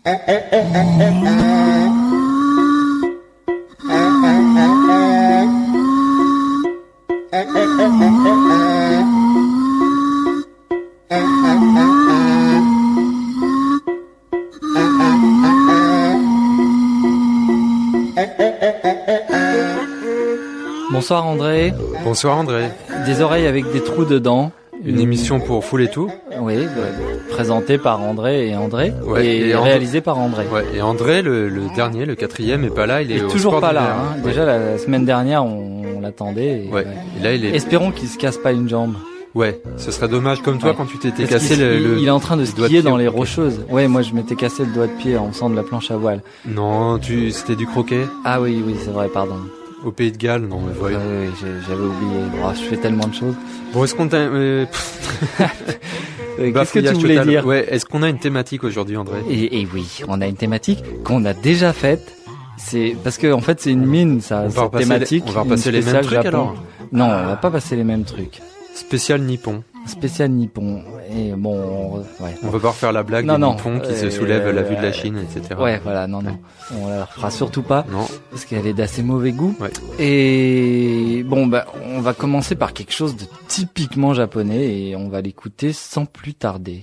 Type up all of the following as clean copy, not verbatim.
Bonsoir André. Bonsoir André. Des oreilles avec des trous dedans. Une émission pour Foule et tout. Oui, présentée par André, ouais, et réalisée par André. Ouais, et André, le dernier, le quatrième, est pas là. Il est toujours pas là. Ouais. Déjà la semaine dernière, on l'attendait. Et là, il est. Espérons qu'il se casse pas une jambe. Ouais, ce serait dommage comme toi quand tu t'étais cassé il est en train de skier dans les Rocheuses. Ouais, moi je m'étais cassé le doigt de pied en faisant de la planche à voile. Non, c'était du croquet. Ah oui, c'est vrai, pardon. Au Pays de Galles, non mais voyons. Oui, j'avais oublié. Je fais tellement de choses. Bon, est-ce qu'on t'a... Qu'est-ce que tu voulais dire? Ouais, est-ce qu'on a une thématique aujourd'hui, André? Et oui, on a une thématique qu'on a déjà faite. C'est parce que en fait c'est une mine, ça. Cette thématique. On va repasser les mêmes trucs Japon. alors. Non, on va pas passer les mêmes trucs. Spécial nippon. Spécial nippon. Et bon, ouais. On peut pas refaire la blague des nippons qui se soulèvent à la vue de la Chine, etc. Ouais, voilà, non. On la refera surtout pas. Non. Parce qu'elle est d'assez mauvais goût. Ouais. Et bon, on va commencer par quelque chose de typiquement japonais et on va l'écouter sans plus tarder.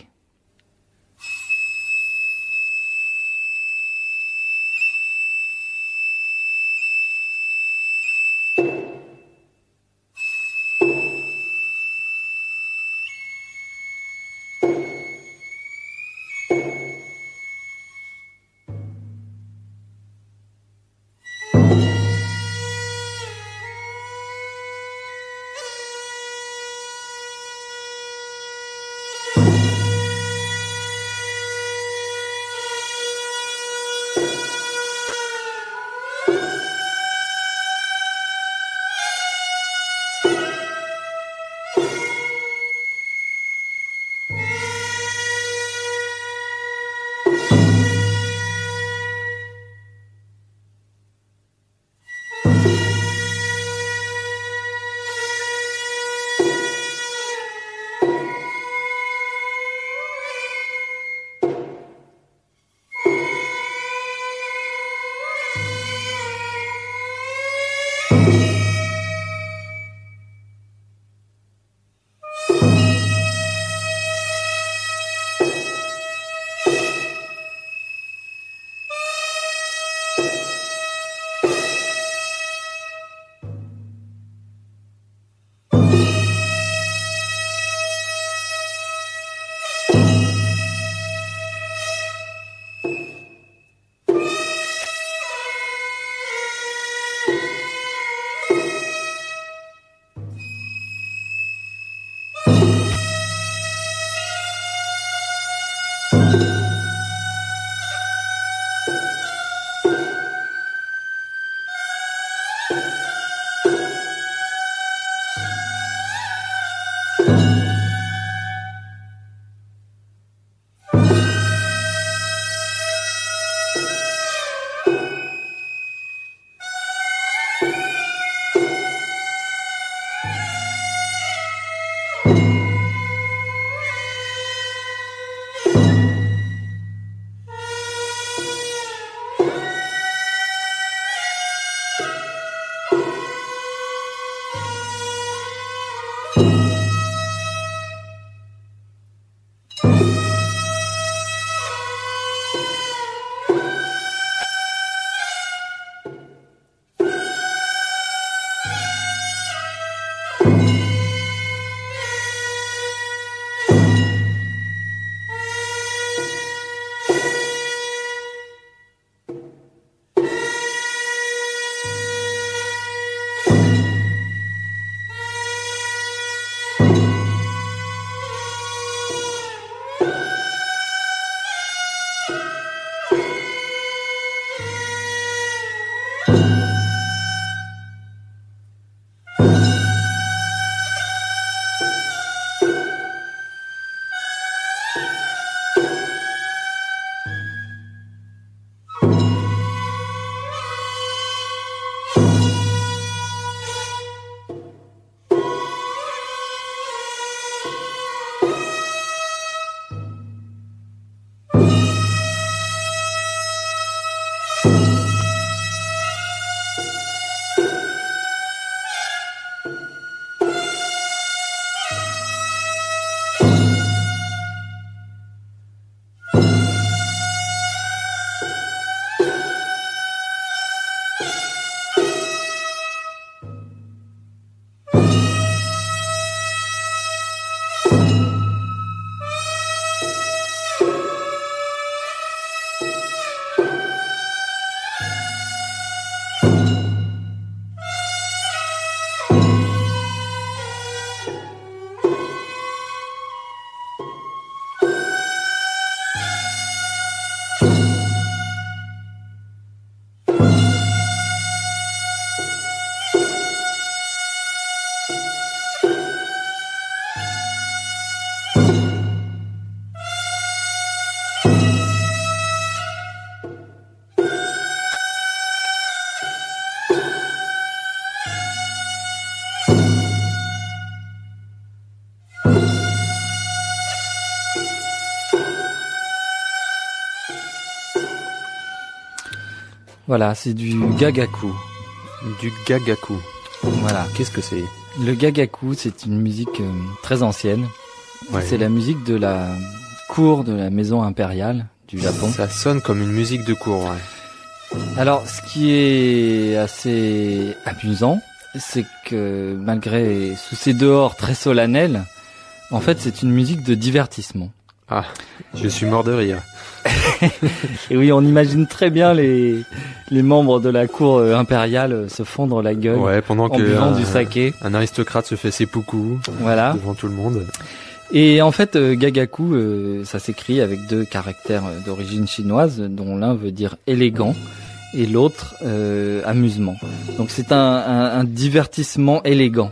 Voilà, c'est du gagaku. Du gagaku. Voilà. Qu'est-ce que c'est ? Le gagaku, c'est une musique très ancienne. Ouais. C'est la musique de la cour de la maison impériale du Japon. Ça sonne comme une musique de cour, ouais. Alors, ce qui est assez amusant, c'est que malgré sous ces dehors très solennels, en fait, c'est une musique de divertissement. Ah, je suis mort de rire. Et oui, on imagine très bien les membres de la cour impériale se fondre la gueule, ouais, pendant en buvant du saké. Un aristocrate se fait seppuku, voilà, devant tout le monde. Et en fait, gagaku, ça s'écrit avec 2 caractères d'origine chinoise, dont l'un veut dire élégant et l'autre amusement. Donc c'est un divertissement élégant.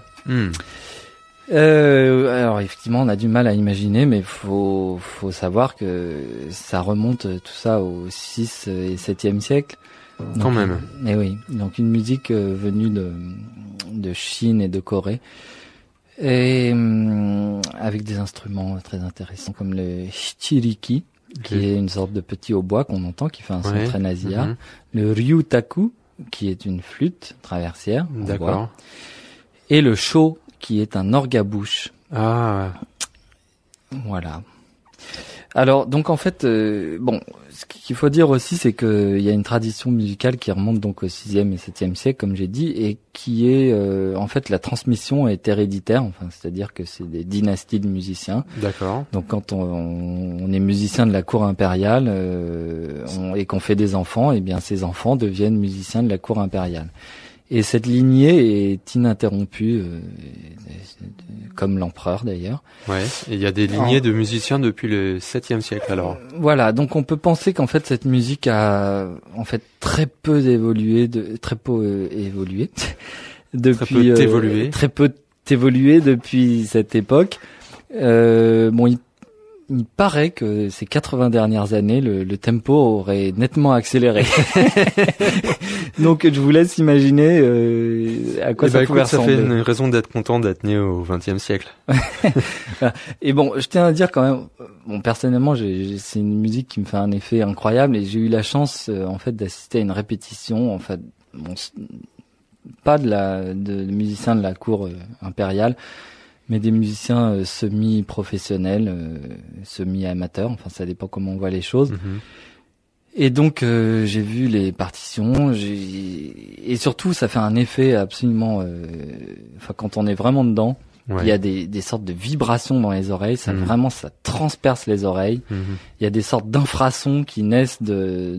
Alors effectivement, on a du mal à imaginer, mais faut savoir que ça remonte tout ça au 6 et 7e siècle. Donc, quand même. Et oui, donc une musique venue de Chine et de Corée. Et avec des instruments très intéressants comme le shichiriki, qui est une sorte de petit hautbois qu'on entend, qui fait un son très nasillard. Le ryutaku, qui est une flûte traversière. D'accord. Et le sho, qui est un orgue à bouche. Ah. Voilà. Alors, donc en fait, bon, ce qu'il faut dire aussi, c'est qu'il y a une tradition musicale qui remonte donc au 6e et 7e siècle, comme j'ai dit, et qui est, en fait, la transmission est héréditaire, enfin, c'est-à-dire que c'est des dynasties de musiciens. D'accord. Donc quand on est musicien de la cour impériale et qu'on fait des enfants, eh bien ces enfants deviennent musiciens de la cour impériale. Et cette lignée est ininterrompue, comme l'empereur d'ailleurs. Ouais. Et il y a des lignées de musiciens depuis le 7e siècle alors. Voilà. Donc on peut penser qu'en fait cette musique a en fait très peu évolué depuis très peu évolué depuis cette époque. Bon, il paraît que ces 80 dernières années, le tempo aurait nettement accéléré. Donc je vous laisse imaginer à quoi ça pouvait ressembler. Ça fait une raison d'être content d'être né au XXe siècle. Et bon, je tiens à dire quand même, bon personnellement, c'est une musique qui me fait un effet incroyable et j'ai eu la chance en fait d'assister à une répétition, en fait, bon, pas de musiciens de la cour impériale, mais des musiciens semi-professionnels, semi-amateurs, enfin ça dépend comment on voit les choses. Et donc j'ai vu les partitions, et surtout ça fait un effet absolument, enfin quand on est vraiment dedans, il y a des sortes de vibrations dans les oreilles, ça vraiment ça transperce les oreilles. Il y a des sortes d'infrasons qui naissent de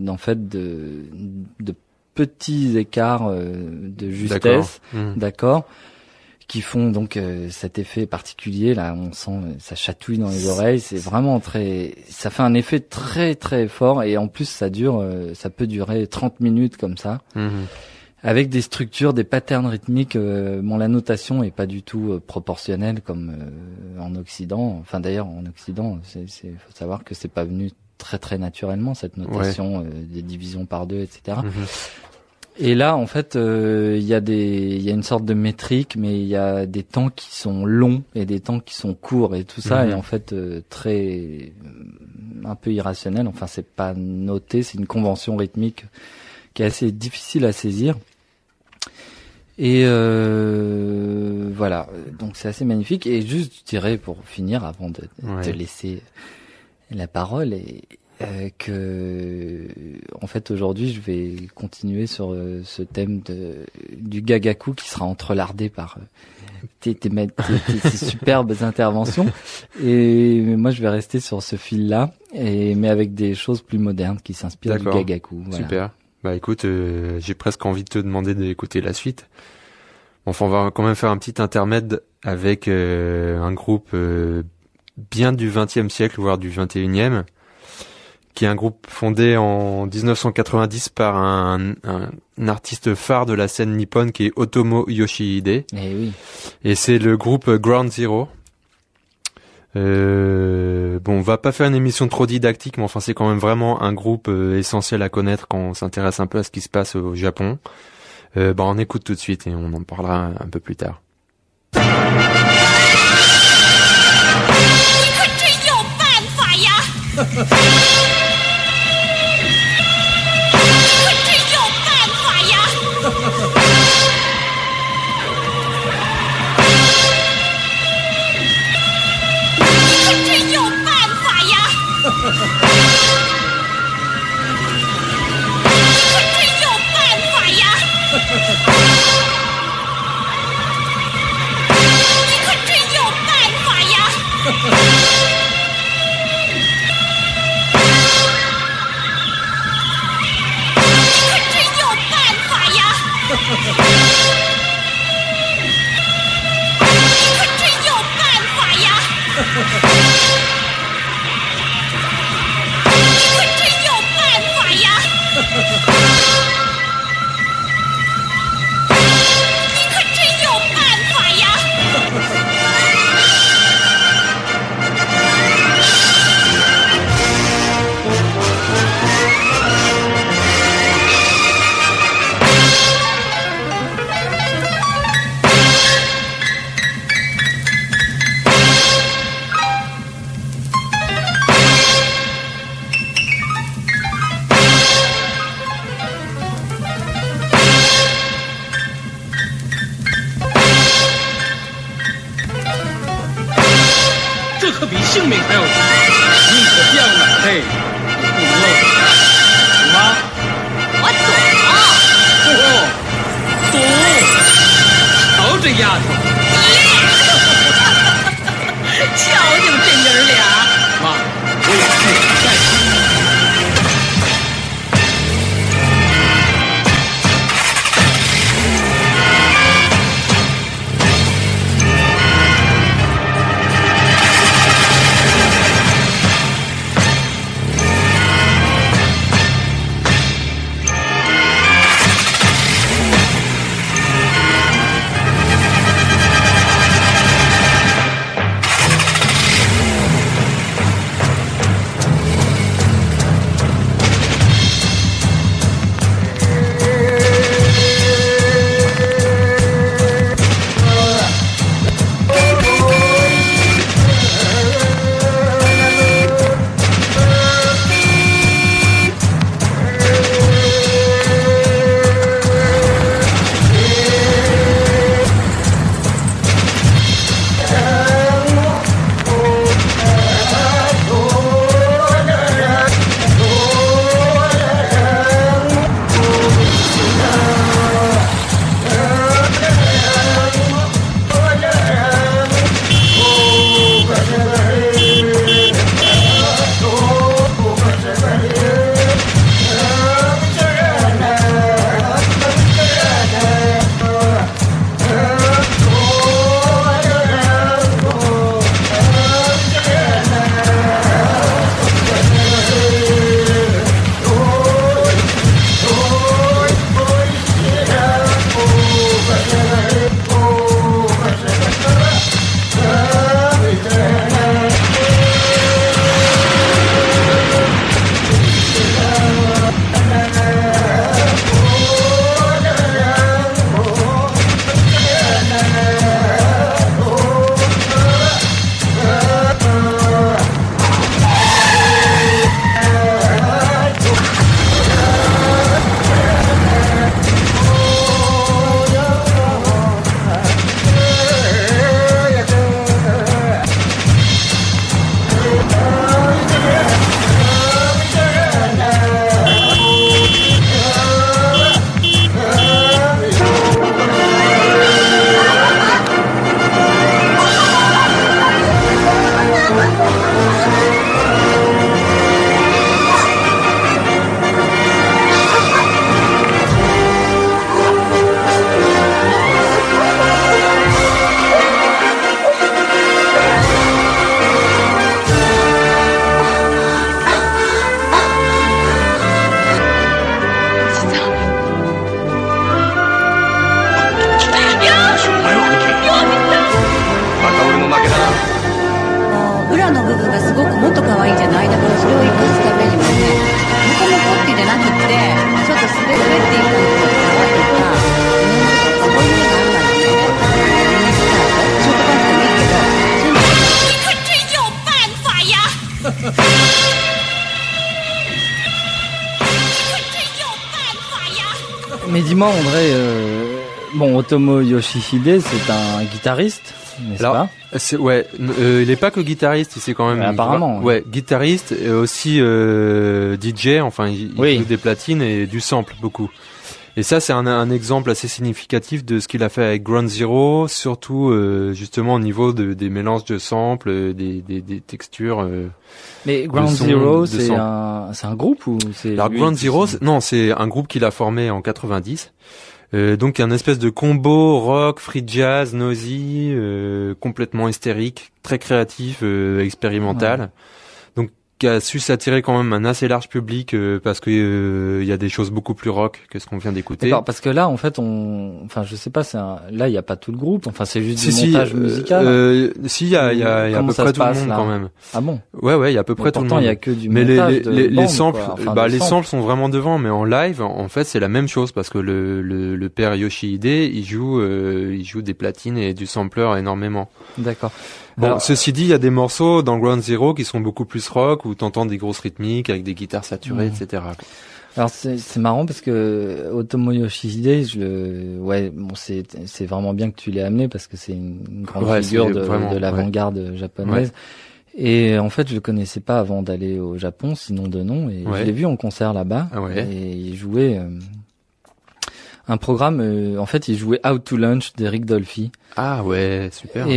petits écarts de justesse, d'accord, qui font donc cet effet particulier là, on sent ça chatouille dans les oreilles, c'est vraiment ça fait un effet très très fort et en plus ça peut durer 30 minutes comme ça. Avec des structures, des patterns rythmiques, bon la notation est pas du tout proportionnelle comme en Occident. Enfin d'ailleurs en Occident, faut savoir que c'est pas venu très très naturellement cette notation des divisions par 2, etc. Et là, en fait, il y a une sorte de métrique, mais il y a des temps qui sont longs et des temps qui sont courts, et tout ça est en fait un peu irrationnel. Enfin, c'est pas noté, c'est une convention rythmique qui est assez difficile à saisir. Et voilà, donc c'est assez magnifique. Et juste, je dirais pour finir, avant de te laisser la parole, que en fait aujourd'hui je vais continuer sur ce thème du gagaku qui sera entrelardé par tes superbes interventions, et moi je vais rester sur ce fil là mais avec des choses plus modernes qui s'inspirent du gagaku. Voilà. Super. Bah écoute, j'ai presque envie de te demander d'écouter la suite. Enfin, on va quand même faire un petit intermède avec un groupe bien du XXe siècle, voire du XXIe, qui est un groupe fondé en 1990 par un artiste phare de la scène nippone qui est Otomo Yoshihide. Et oui. Et c'est le groupe Ground Zero. Bon, on va pas faire une émission trop didactique, mais enfin c'est quand même vraiment un groupe essentiel à connaître quand on s'intéresse un peu à ce qui se passe au Japon. On écoute tout de suite et on en parlera un peu plus tard. Mais dis-moi, André, bon, Otomo Yoshihide, c'est un guitariste, n'est-ce pas? Ouais, il est pas que guitariste, c'est quand même. Mais apparemment. Ouais, guitariste et aussi DJ. Enfin, il joue des platines et du sample beaucoup. Et ça, c'est un exemple assez significatif de ce qu'il a fait avec Ground Zero, surtout justement au niveau des mélanges de samples, des textures. Mais Ground Zero, c'est un groupe ou c'est? Alors Ground Zero, non, c'est un groupe qu'il a formé en 90. Donc un espèce de combo rock, free jazz, noisy, complètement hystérique, très créatif, expérimental. Ouais. Donc qui a su s'attirer quand même un assez large public parce que il y a des choses beaucoup plus rock que ce qu'on vient d'écouter. D'accord, parce que là en fait enfin je sais pas, là il y a pas tout le groupe, enfin c'est juste du montage musical. Si il y a à peu près tout le monde quand même. Ah bon? Ouais, il y a à peu près tout le monde. Pourtant il y a que du montage. Mais les samples, les samples sont vraiment devant, mais en live en fait c'est la même chose parce que le père Yoshihide, il joue des platines et du sampler énormément. D'accord. Bon, alors, ceci dit, il y a des morceaux dans Ground Zero qui sont beaucoup plus rock, où t'entends des grosses rythmiques avec des guitares saturées, etc. Alors c'est marrant parce que Otomo Yoshihide, c'est vraiment bien que tu l'aies amené parce que c'est une grande figure de l'avant-garde japonaise. Ouais. Et en fait, je le connaissais pas avant d'aller au Japon, sinon de nom, et je l'ai vu en concert là-bas. Et il jouait un programme, en fait, il jouait Out to Lunch d'Eric Dolphy. Ah ouais, super.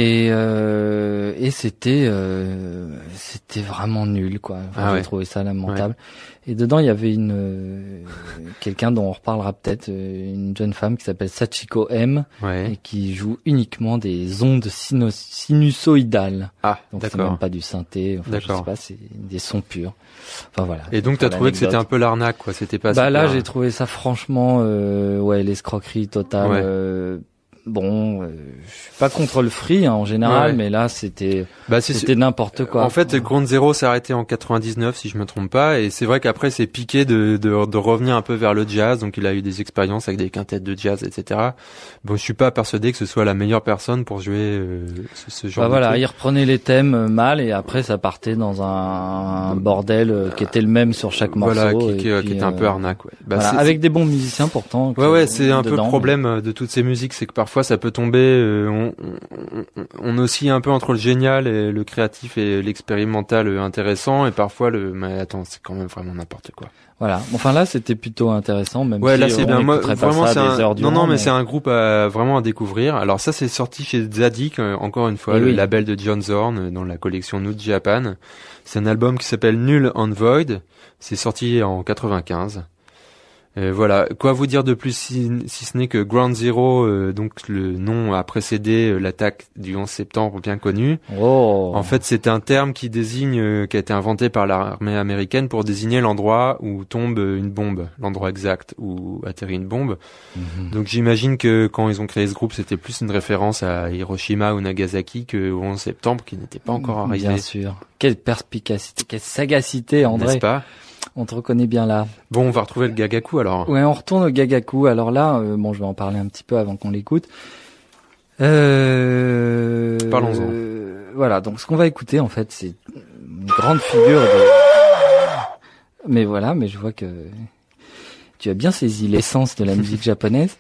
Et c'était vraiment nul, quoi. Enfin, j'ai trouvé ça lamentable. Et dedans, il y avait quelqu'un dont on reparlera peut-être, une jeune femme qui s'appelle Sachiko M, et qui joue uniquement des ondes sinusoïdales. Ah, donc d'accord. c'est même pas du synthé, enfin, je sais pas, c'est des sons purs. Enfin voilà. Et donc t'as trouvé que c'était un peu l'arnaque, quoi, c'était pas là, j'ai trouvé ça franchement, l'escroquerie totale. Bon, je suis pas contre le free en général, mais là c'était n'importe quoi. En fait, Ground Zero s'est arrêté en 99 si je me trompe pas, et c'est vrai qu'après c'est piqué de revenir un peu vers le jazz, donc il a eu des expériences avec des quintettes de jazz, etc. Bon, je suis pas persuadé que ce soit la meilleure personne pour jouer ce genre. Voilà, il reprenait les thèmes mal et après ça partait dans un bordel qui était le même sur chaque morceau. Voilà, qui était un peu arnaque. Ouais. Avec des bons musiciens pourtant. C'est un peu le problème de toutes ces musiques, c'est que parfois ça peut tomber, on oscille un peu entre le génial et le créatif et l'expérimental intéressant, et parfois mais attends, c'est quand même vraiment n'importe quoi. Voilà. Enfin là, c'était plutôt intéressant, même si là c'est bien. Moi, vraiment, mais c'est un groupe vraiment à découvrir. Alors ça, c'est sorti chez Zadig, encore une fois, le label de John Zorn, dans la collection New Japan. C'est un album qui s'appelle Null and Void. C'est sorti en 95. Voilà, quoi vous dire de plus si ce n'est que Ground Zero, donc le nom a précédé l'attaque du 11 septembre bien connue. En fait, c'est un terme qui désigne, qui a été inventé par l'armée américaine pour désigner l'endroit où tombe une bombe, l'endroit exact où atterrit une bombe. Donc j'imagine que quand ils ont créé ce groupe, c'était plus une référence à Hiroshima ou Nagasaki qu'au 11 septembre qui n'était pas encore arrivé. Bien sûr. Quelle perspicacité, quelle sagacité, André. N'est-ce pas? On te reconnaît bien là. Bon, on va retrouver le Gagaku alors. Ouais, on retourne au Gagaku. Alors là, je vais en parler un petit peu avant qu'on l'écoute. Parlons-en. Voilà, donc ce qu'on va écouter en fait, c'est une grande figure de... Mais je vois que tu as bien saisi l'essence de la musique japonaise.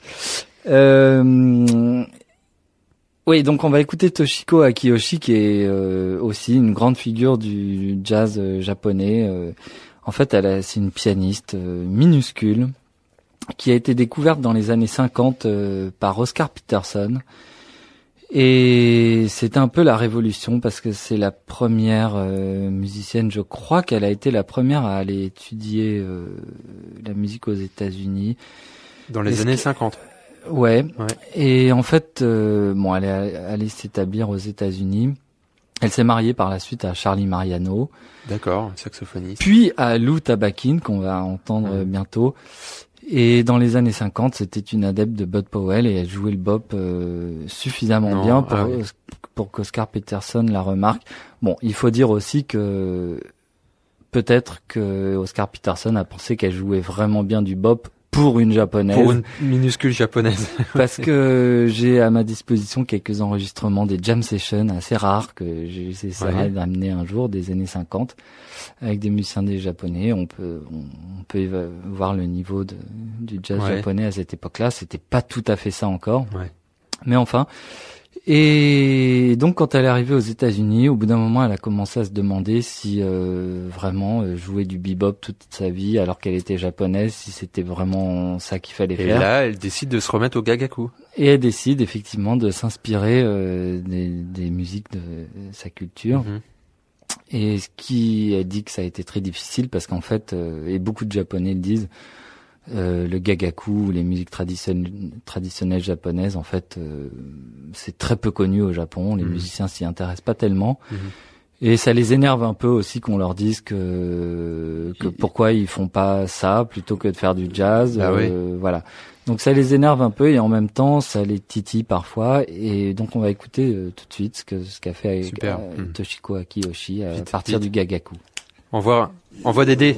Oui, donc on va écouter Toshiko Akiyoshi, qui est aussi une grande figure du jazz japonais. En fait, c'est une pianiste minuscule qui a été découverte dans les années 50 par Oscar Peterson. Et c'était un peu la révolution parce que c'est la première musicienne, je crois qu'elle a été la première à aller étudier la musique aux États-Unis. Dans les années 50. Ouais. Et en fait, elle est allée s'établir aux États-Unis. Elle s'est mariée par la suite à Charlie Mariano. D'accord, saxophoniste. Puis à Lou Tabakin, qu'on va entendre bientôt. Et dans les années 50, c'était une adepte de Bud Powell et elle jouait le bop suffisamment bien pour qu'Oscar Peterson la remarque. Bon, il faut dire aussi que peut-être que Oscar Peterson a pensé qu'elle jouait vraiment bien du bop pour une japonaise. Pour une minuscule japonaise. Parce que j'ai à ma disposition quelques enregistrements des jam sessions assez rares que j'essaierai d'amener un jour des années 50 avec des musiciens des japonais. On peut voir le niveau du jazz japonais à cette époque-là. C'était pas tout à fait ça encore. Ouais. Mais enfin. Et donc quand elle est arrivée aux États-Unis, au bout d'un moment, elle a commencé à se demander si vraiment jouer du bebop toute sa vie alors qu'elle était japonaise, si c'était vraiment ça qu'il fallait faire. Et là, elle décide de se remettre au gagaku. Et elle décide effectivement de s'inspirer des musiques de sa culture. Mm-hmm. Et elle dit que ça a été très difficile parce qu'en fait, et beaucoup de Japonais le disent, le gagaku ou les musiques traditionnelles japonaises, en fait, c'est très peu connu au Japon. Les musiciens s'y intéressent pas tellement. Et ça les énerve un peu aussi qu'on leur dise que pourquoi ils font pas ça plutôt que de faire du jazz. Voilà. Donc ça les énerve un peu et en même temps ça les titille parfois. Et donc on va écouter tout de suite ce qu'a fait avec Toshiko Akiyoshi à partir du gagaku. Envoie des dés.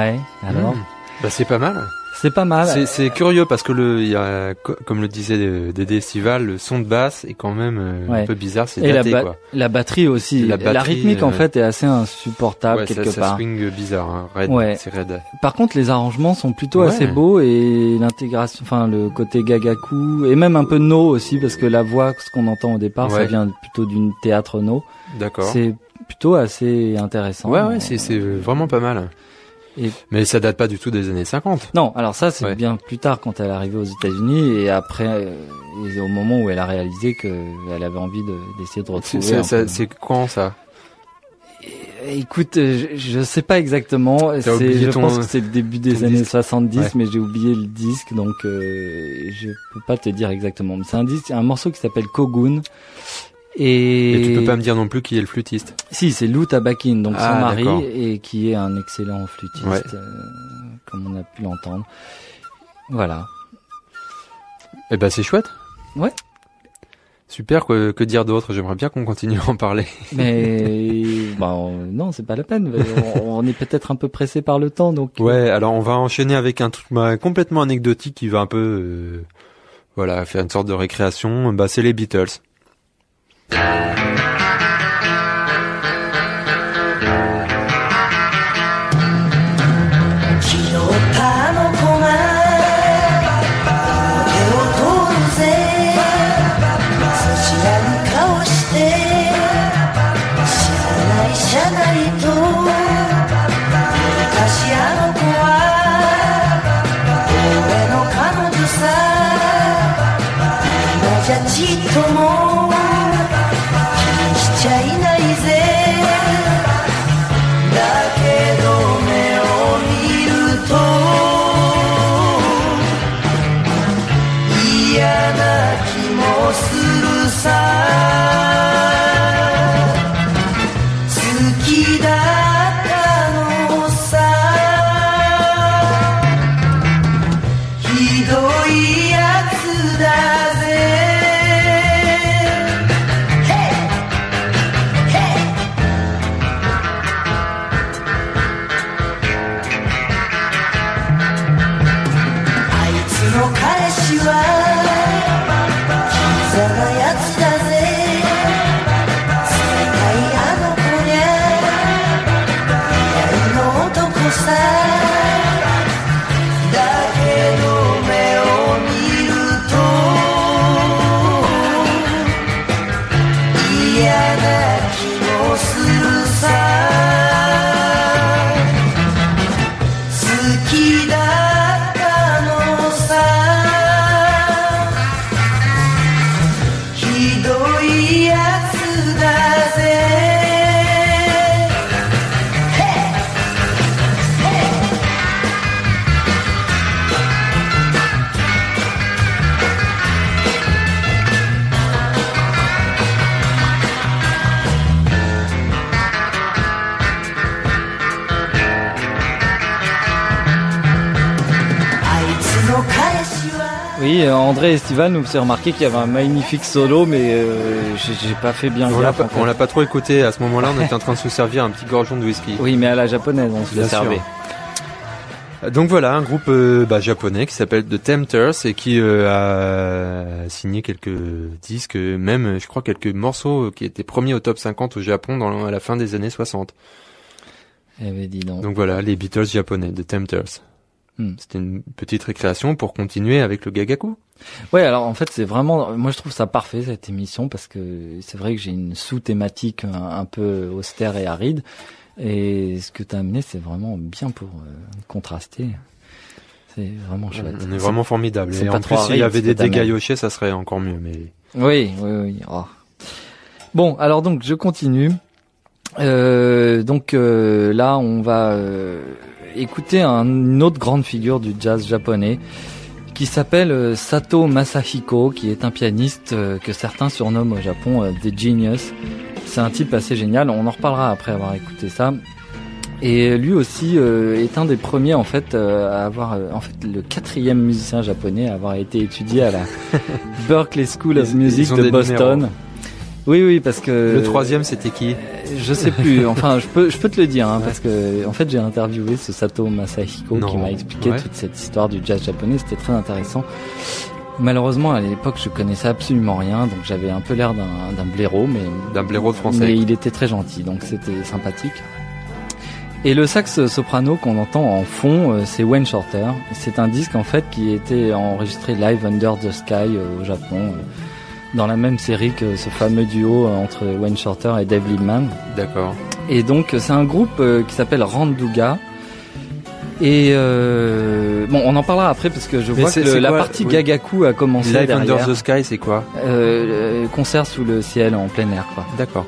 Ouais, alors Bah c'est pas mal. C'est pas mal. C'est curieux parce que il y a, comme le disait Dédé Estival, le son de basse est quand même un peu bizarre, c'est daté quoi. La batterie aussi, la rythmique en fait est assez insupportable quelque part. Ça swing bizarre, hein. Raide, c'est raide. Par contre, les arrangements sont plutôt assez beaux et l'intégration, enfin le côté gagaku et même un peu no aussi parce que la voix, ce qu'on entend au départ, ça vient plutôt d'une théâtre no. D'accord. C'est plutôt assez intéressant. Ouais, c'est vraiment pas mal. Mais ça date pas du tout des années 50. Non, alors ça c'est bien plus tard quand elle est arrivée aux États-Unis et après au moment où elle a réalisé qu'elle avait envie d'essayer de retrouver. C'est quand ça? Écoute, je sais pas exactement. Je pense que c'est le début des années 70, mais j'ai oublié le disque, donc je peux pas te dire exactement. Mais c'est un morceau qui s'appelle Kogun. Et tu peux pas me dire non plus qui est le flûtiste. Si, c'est Lou Tabakin, donc son mari, et qui est un excellent flûtiste, comme on a pu l'entendre. Voilà. Eh ben c'est chouette. Ouais. Super, que dire d'autre? J'aimerais bien qu'on continue à en parler. Mais non, c'est pas la peine. On est peut-être un peu pressé par le temps, donc. Ouais, alors on va enchaîner avec un truc complètement anecdotique qui va un peu, faire une sorte de récréation. Bah c'est les Beatles. Oui, André Estival nous fait remarquer qu'il y avait un magnifique solo, mais j'ai pas fait bien gaffe. On l'a pas trop écouté à ce moment-là. On était en train de se servir un petit gorgeon de whisky. Oui, mais à la japonaise, on se le servait. Donc voilà, un groupe japonais qui s'appelle The Tempters et qui a signé quelques disques, même je crois quelques morceaux qui étaient premiers au top 50 au Japon à la fin des années 60. Eh ben, dis donc. Donc voilà, les Beatles japonais, The Tempters. C'était une petite récréation pour continuer avec le gagaku. Ouais, alors en fait c'est vraiment, moi je trouve ça parfait cette émission parce que c'est vrai que j'ai une sous-thématique un peu austère et aride et ce que t'as amené c'est vraiment bien pour contraster. C'est vraiment chouette. On est vraiment formidable. Et en plus s'il y avait des dégaillochés ça serait encore mieux. Mais oui. Oh. Bon, alors donc je continue. Là on va écouter une autre grande figure du jazz japonais qui s'appelle Sato Masahiko, qui est un pianiste que certains surnomment au Japon The Genius. C'est un type assez génial, on en reparlera après avoir écouté ça. Et lui aussi est un des premiers en fait à avoir le 4e musicien japonais à avoir été étudié à la Berklee School of Music de Boston. Oui, parce que... Le troisième, c'était qui? Je sais plus. Enfin, je peux te le dire, hein, parce que, en fait, j'ai interviewé ce Sato Masahiko qui m'a expliqué toute cette histoire du jazz japonais. C'était très intéressant. Malheureusement, à l'époque, je connaissais absolument rien, donc j'avais un peu l'air d'un blaireau, mais... D'un blaireau français. Mais il était très gentil, donc c'était sympathique. Et le sax soprano qu'on entend en fond, c'est Wayne Shorter. C'est un disque, en fait, qui était enregistré live Under the Sky au Japon, dans la même série que ce fameux duo entre Wayne Shorter et Dave Liebman. D'accord. Et donc c'est un groupe qui s'appelle Randuga. Et bon, on en parlera après parce que je vois que la partie Gagaku a commencé Live derrière. Under the Sky, c'est quoi? Concert sous le ciel en plein air, quoi. D'accord.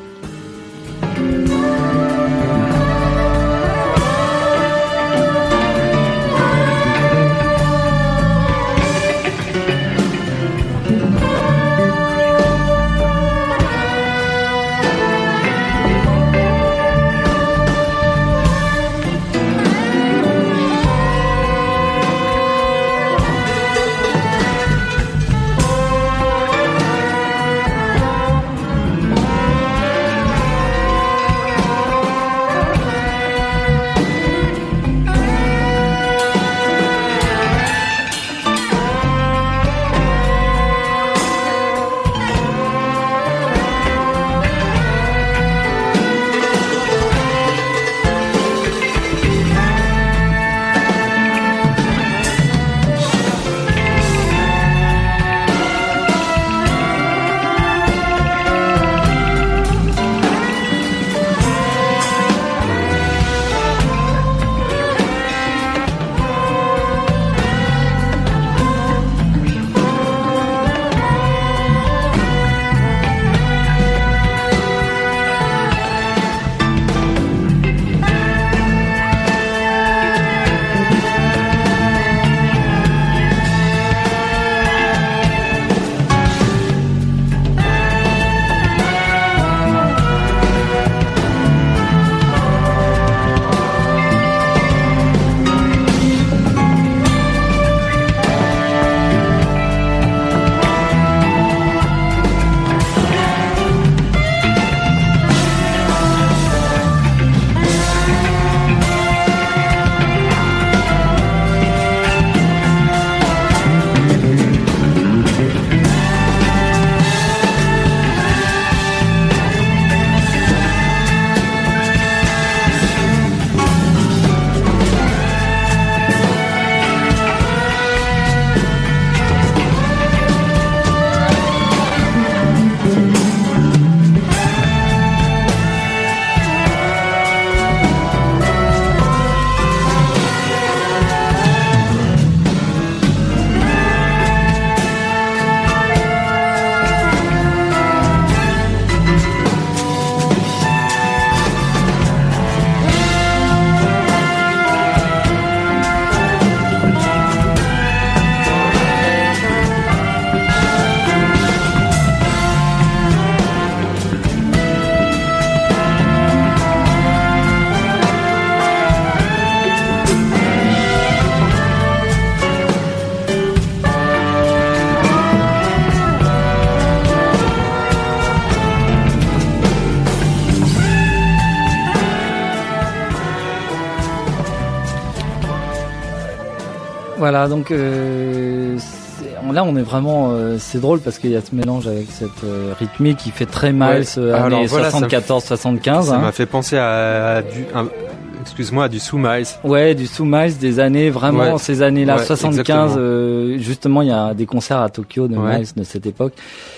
Voilà, donc là on est vraiment, c'est drôle parce qu'il y a ce mélange avec cette rythmique qui fait très Miles années 74-75. Ça m'a fait penser à du Sue Miles. Ouais, du Sue Miles des années vraiment ces années-là, 75. Justement, il y a des concerts à Tokyo de Miles de cette époque.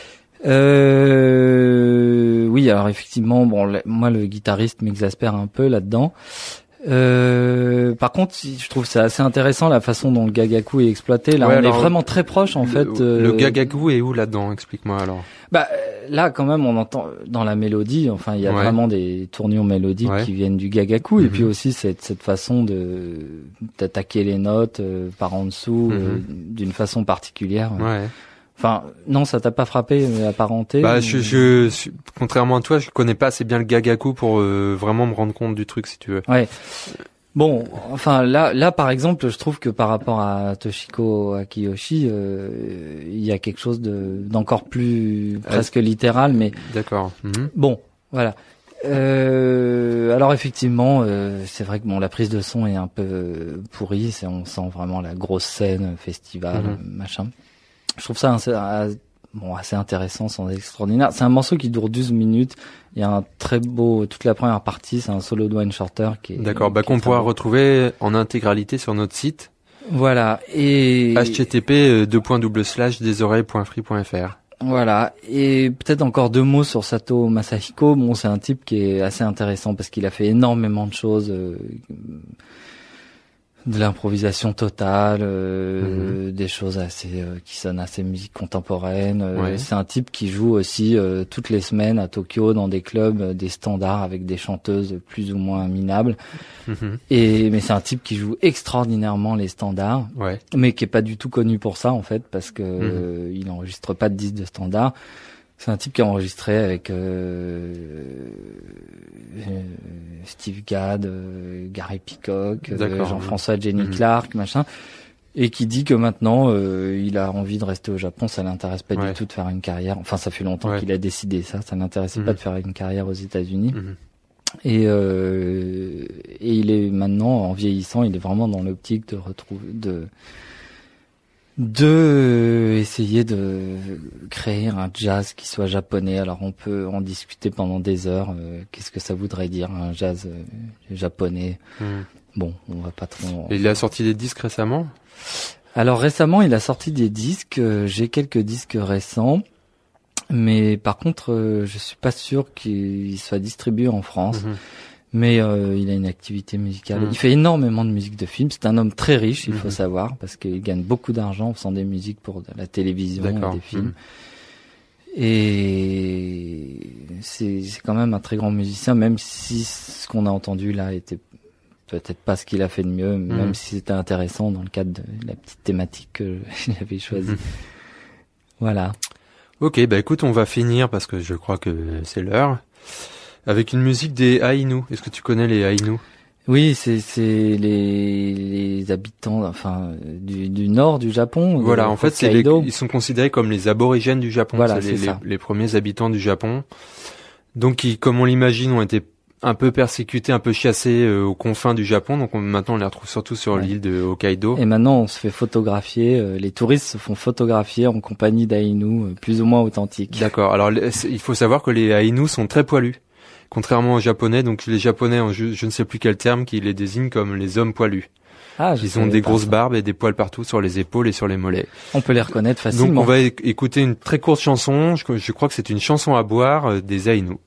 Oui, alors effectivement, bon, moi le guitariste m'exaspère un peu là-dedans. Par contre, je trouve c'est assez intéressant la façon dont le gagaku est exploité. Là, on est vraiment très proche en fait. Le gagaku est où là-dedans? Explique-moi alors. Bah là, quand même, on entend dans la mélodie. Enfin, il y a vraiment des tournures mélodiques qui viennent du gagaku, et puis aussi cette façon d'attaquer les notes par en dessous d'une façon particulière. Ouais. Enfin, non, ça t'a pas frappé, apparenté? Bah, contrairement à toi, je connais pas assez bien le gagaku pour vraiment me rendre compte du truc, si tu veux. Ouais. Bon, enfin là par exemple, je trouve que par rapport à Toshiko Akiyoshi, il y a quelque chose d'encore plus presque littéral, mais d'accord. Bon, voilà. Alors effectivement, c'est vrai que bon, la prise de son est un peu pourrie. On sent vraiment la grosse scène, festival, machin. Je trouve ça assez intéressant, sans extraordinaire. C'est un morceau qui dure 12 minutes. Il y a un très beau, toute la première partie, c'est un solo Dwayne Shorter qui est... D'accord, qu'on pourra retrouver en intégralité sur notre site. Voilà, et... http://desoreilles.free.fr. Voilà, et peut-être encore 2 mots sur Sato Masahiko. Bon, c'est un type qui est assez intéressant parce qu'il a fait énormément de choses, de l'improvisation totale, des choses assez qui sonnent assez musique contemporaine. Ouais. C'est un type qui joue aussi toutes les semaines à Tokyo dans des clubs, des standards avec des chanteuses plus ou moins minables. Mais c'est un type qui joue extraordinairement les standards, mais qui est pas du tout connu pour ça en fait parce que il enregistre pas de disques de standards. C'est un type qui a enregistré avec Steve Gadd, Gary Peacock, Jean-François Jenny Clark, machin, et qui dit que maintenant il a envie de rester au Japon, ça l'intéresse pas du tout de faire une carrière. Enfin, ça fait longtemps qu'il a décidé ça l'intéressait pas de faire une carrière aux États-Unis. Et il est maintenant, en vieillissant, il est vraiment dans l'optique de retrouver, essayer de créer un jazz qui soit japonais. Alors on peut en discuter pendant des heures. Qu'est-ce que ça voudrait dire un jazz japonais? Bon, on va pas trop. Et il a sorti des disques récemment? Alors récemment, il a sorti des disques. J'ai quelques disques récents, mais par contre, je suis pas sûr qu'il soit distribué en France. Mais il a une activité musicale. Il fait énormément de musique de film. C'est un homme très riche, il faut savoir, parce qu'il gagne beaucoup d'argent en faisant des musiques pour la télévision et des films. Et c'est quand même un très grand musicien, même si ce qu'on a entendu là était peut-être pas ce qu'il a fait de mieux, même si c'était intéressant dans le cadre de la petite thématique que j'avais choisie. Voilà. Ok, écoute, on va finir parce que je crois que c'est l'heure. Avec une musique des Ainu. Est-ce que tu connais les Ainu? Oui, c'est les habitants, enfin, du nord du Japon. Voilà, en fait, ils sont considérés comme les aborigènes du Japon. Voilà, c'est les premiers habitants du Japon. Donc, qui, comme on l'imagine, ont été un peu persécutés, un peu chassés aux confins du Japon. Donc, maintenant, on les retrouve surtout sur l'île de Hokkaido. Et maintenant, on se fait photographier. Les touristes se font photographier en compagnie d'Ainu, plus ou moins authentiques. D'accord. Alors, il faut savoir que les Ainu sont très poilus. Contrairement aux Japonais, donc les Japonais ont je ne sais plus quel terme qui les désigne comme les hommes poilus. Ils ont des grosses barbes et des poils partout sur les épaules et sur les mollets. On peut les reconnaître facilement. Donc on va écouter une très courte chanson, je crois que c'est une chanson à boire des Ainu.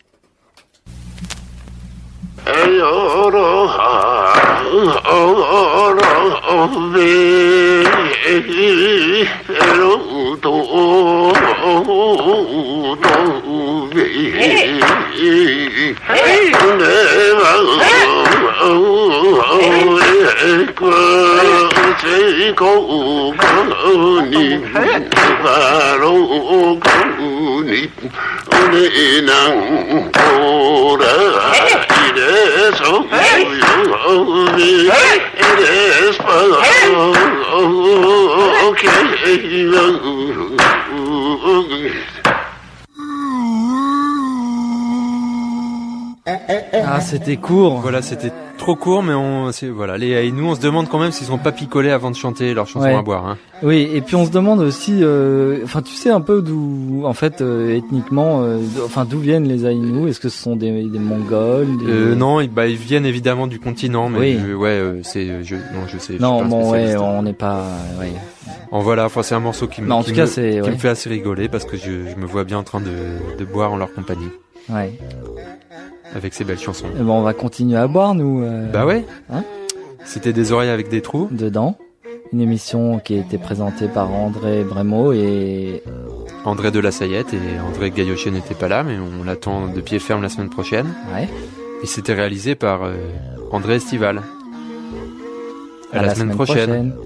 Ah, c'était court. Voilà, c'était trop court, mais les Ainu, on se demande quand même s'ils sont pas picolés avant de chanter leur chanson à boire. Hein. Oui, et puis on se demande aussi, tu sais un peu d'où, en fait, ethniquement, d'où viennent les Ainu? Est-ce que ce sont des Mongols? Non, ils viennent évidemment du continent, mais oui. je sais. Non, on n'est pas. Voilà, c'est un morceau qui me fait assez rigoler parce que je me vois bien en train de boire en leur compagnie. Ouais. Avec ces belles chansons. Et on va continuer à boire, nous. Bah ouais. Hein? C'était Des oreilles avec des trous. Dedans. Une émission qui a été présentée par André Brémaud et... André de la Sayette, et André Gaillochet n'était pas là, mais on l'attend de pied ferme la semaine prochaine. Ouais. Et c'était réalisé par André Estival. À la semaine prochaine.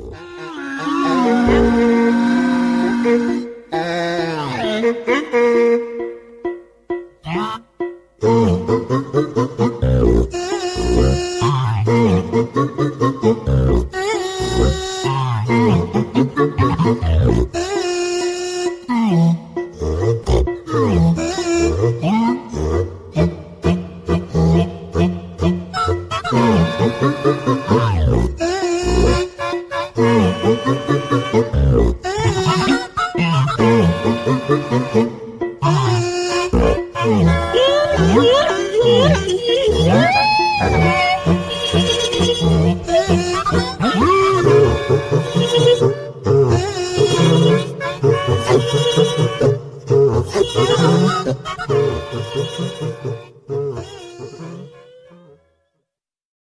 Yeah.